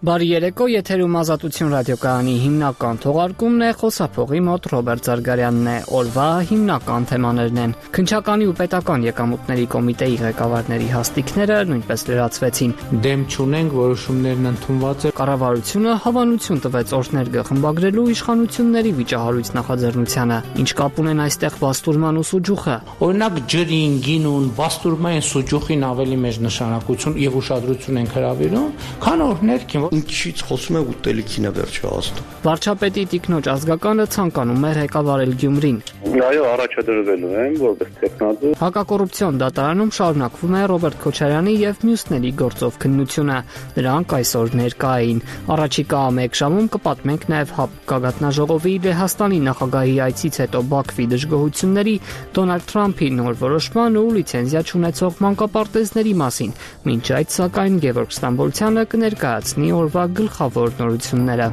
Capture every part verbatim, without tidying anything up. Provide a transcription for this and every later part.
Բարի երեկո, եթերում Ազատություն ռադիոկայանի հիմնական թողարկումն է, խոսափողի մոտ Ռոբերտ Զարգարյանն է, օրվա հիմնական թեմաներն են։ Քննչականի ու պետական եկամուտների կոմիտեի ղեկավարների հաստիքները նույնպես լրացվեցին։ Դեմ չունենք, որոշումներն ընդունված է։ Կառավարությունը հավանություն տվեց օրհներգը խմբագրելու իշխանությունների վիճահարույց նախաձեռնությանը։ Ինչ կապ ունեն այստեղ բաստուրման ու սուջուխը։ Օրինակ ջրին, գինուն, բաստուրմային սուջուխին ավելի մեծ նշանակություն եւ ուշադրություն են հրավիրում, քան օրհներգին։ Ինչից խոսում է ուտելիքին է վերջը հասնում։ Վարչապետի տիկնոջ ազգականը ցանկանում է ղեկավարել Գյումրին։ Այո, առաջադրվելու եմ որպես տեխնատու։ Հակակոռուպցիոն դատարանում շարունակվում է Ռոբերտ Քոչարյանի եւ մյուսների գործով քննությունը։ Նրանք այսօր ներկա էին։ Առաջիկա մեկ ժամում կպատմենք նաեւ ՀԱՊԿ գագաթնաժողովի Լեհաստանի նախագահի այցից հետո Բաքվի դժգոհությունների, Դոնալդ Թրամփի նոր որոշման ու լիցենզիա չունեցող մանկապարտեզների մասին։ Մինչ այդ, սակայն, Գևորգ Ստամբոլցյանը կներկայացնի օրվա գլխավոր նորությունները։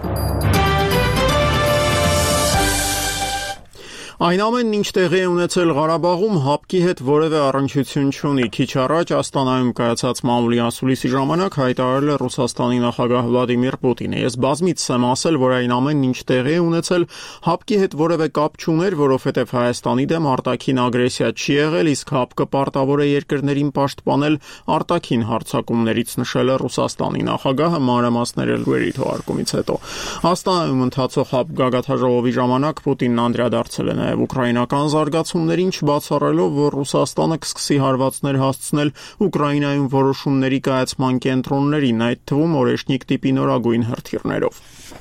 Այն ամենն, ինչ տեղի է ունեցել Ղարաբաղում, ՀԱՊԿ-ի հետ որևէ առնչություն չունի։ Քիչ առաջ Աստանայում կայացած մամուլի ասուլիսի ժամանակ հայտարարել է Ռուսաստանի նախագահ Վլադիմիր Պուտինը։ Ես բազմիցս եմ ասել, որ այն ամենն, ինչ տեղի է ունեցել, ՀԱՊԿ-ի հետ որևէ կապ չուներ, որովհետև Հայաստանի դեմ արտաքին ագրեսիա չի եղել, իսկ ՀԱՊԿ-ը պարտավոր է երկրներին պաշտպանել արտաքին հարձակումներից, նշել է Ռուսաստանի նախագահը մանրամասները լուրերի թողարկումից հետո։ Աստանայում ընթացող ՀԱՊԿ գագաթնաժողովի ժամանակ Պուտինն անդրադարձել է նաև ուկրաինական զարգացումներին, չբացառելով, որ Ռուսաստանը կսկսի հարվածներ հասցնել Ուկրաինայում որոշումների կայացման կենտրոններին, այդ թվում օրեշնիկ տիպի նորագույն հրթիռներով։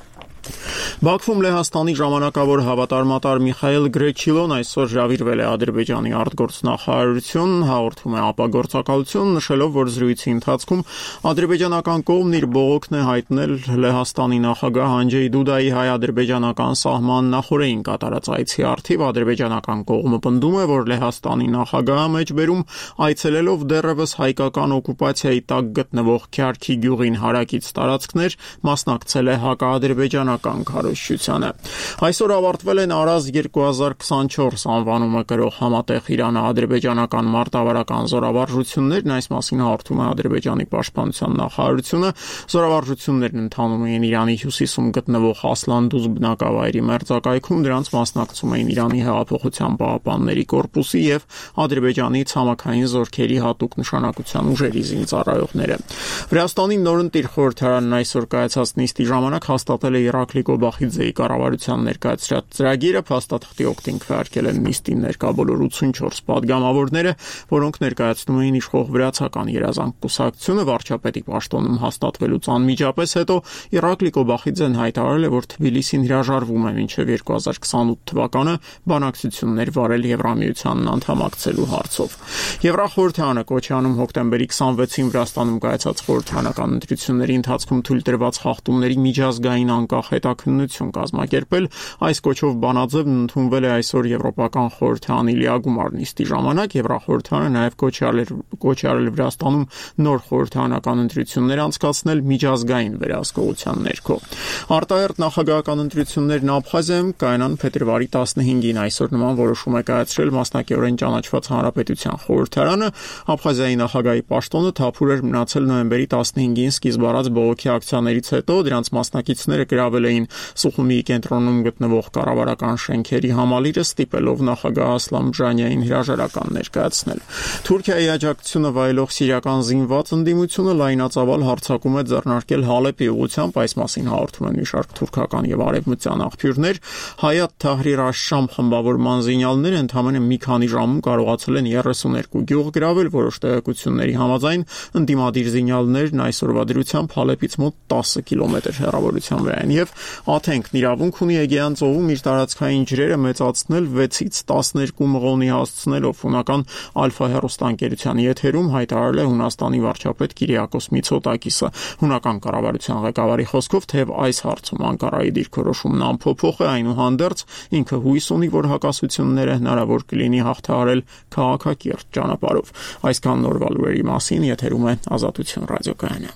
Բաքվում Լեհաստանի ժամանակավոր հավատարմատար Միխայել Գրեչիլոն այսօր հրավիրվել է Ադրբեջանի արտգործնախարարություն, հաղորդում է ապագործակալություն, նշելով, որ զրույցի ընթացքում ադրբեջանական կողմն իր բողոքն է հայտնել Լեհաստանի նախագահ Անջեյ Դուդայի հայ-ադրբեջանական սահման նախօրեին կատարած այցի առթիվ ադրբեջանական կողմը պնդում է, որ Լեհաստանի նախագահը մեջբերում այցելելով դեռևս հայկական օկուպացիայի տակ գտնվող Քյարքի գյուղին հարակից տարածքներ, մասնակցել է հակաադրբեջանական քարոզչությանը։ Այսօր ավարտվել են Արազ երկու հազար քսանչորս անվանումը կրող համատեղ Իրано-ադրբեջանական մարտավարական զորավարժություններն, այս մասին հաղորդում է Ադրբեջանի պաշտպանության նախարարությունը։ Զորավարժություններն ընթանում էին Իրանի հյուսիսում գտնվող Ասլանդուզ բնակավայրի մերձակայքում, դրանց մասնակցում էին Իրանի հեղափոխության պահապանների կորպուսի եւ Ադրբեջանի ցամաքային զորքերի հատուկ նշանակության ուժերի զինծառայողները։ Վրաստանի նորընտիր խորհրդարանն այսօր կայացած նիստի ժամանակ հաստատել է Իրաքլի Կոբախիձեի կառավարության ներկայացրած ծրագիրը, փաստաթղթի օգտին քվեարկել են նիստին ներկա բոլոր ութսունչորս պատգամավորները, որոնք ներկայացնում էին իշխող վրացական երազանք կուսակցությունը։ Վարչապետի պաշտոնում հաստատվելուց անմիջապես հետո Իրաքլի Կոբախիձեն հայտարարել է, որ Թբիլիսին հրաժարվում է մինչև երկու հազար քսանութ թվականը բանակցություններ վարել Եվրամիությանն անդամակցելու հարցով։ Եվրախորհրդարանը կոչ է անում հոկտեմբերի քսանվեցին Վրաստանում կայացած խորհրդարանական ընտրությունների ընթացքում թույլ տրված խախտումների միջազգային անկախ հետաքննություն կազմակերպել։ Այս կոչով բանաձևն ընդունվել է այսօր Եվրոպական խորհրդարանի լիագումար նիստի ժամանակ։ Եվրախորհրդարանը նաև կոչ է արել կոչ է արել Վրաստանում նոր խորհրդարանական ընտրություններ անցկացնել միջազգային վերահսկողության ներքո։ Արտահերթ նախագահական ընտրություններն Աբխազիայում կայանան փետրվարի տասնհինգին։ Այսօր նման որոշում է կայացրել մասնակիորեն ճանաչված Հանրապետության խորհրդարանը։ Աբխազիայի նախագահի պաշտոնը թափուր էր մնացել նոյեմբերի տասնհինգին սկիզբ առած բողոքի ակցիաներից հետո։ Դրանց մասնակիցները գրավել էին Սուխումիի կենտրոնում գտնվող կառավարական շենքերի համալիրը, ստիպելով նախագահ Ասլամ Ժանիային հրաժարական ներկայացնել։ Թուրքիայի աջակցությունը վայելող սիրիական զինված ընդդիմությունը լայնածավալ հարձակում է ձեռնարկել Հալեպի ուղղությամբ, այս մասին հաղորդում են մի շարք թուրքական եւ արևմտյան աղբյուրներ։ Հայաթ Թահրիր Աշ-Շամ խմբավորման զինյալները ընդամենը մի քանի ժամում կարողացել են երեսուներկու գյուղ գրավել, որոշ տեղեկությունների համաձայն ընդդիմադիր զինյալներն այսօրվա դրությամբ Հալեպից մոտ տասը կիլոմետր հեռավորության վրա են եւ Աթենքն իրավունք ունի Էգեյան ծովում իր տարածքային ջրերը մեծացնել վեցից տասներկու մղոնի հասցնելով։ Հունական Ալֆա հեռուստաընկերության եթերում հայտարարել է Հունաստանի վարչապետ Կիրիակոս Միցոտակիսը։ Հունական կառավարության ղեկավարի խոսքով, թեև այս հարցում Անկարայի դիրքորոշումն անփոփոխ է, այնուհանդերձ ինքը հույս ունի, որ հակասությունները հնարավոր կլինի հաղթահարել քաղաքակիրթ ճանապարհով։ Այսքան նորվա լուրերի մասին, եթերում է Ազատություն ռադիոկայանը։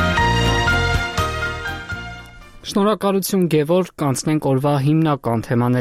Շնորհակալություն Գևորգ, կանցնենք օրվա հիմնական թեմաների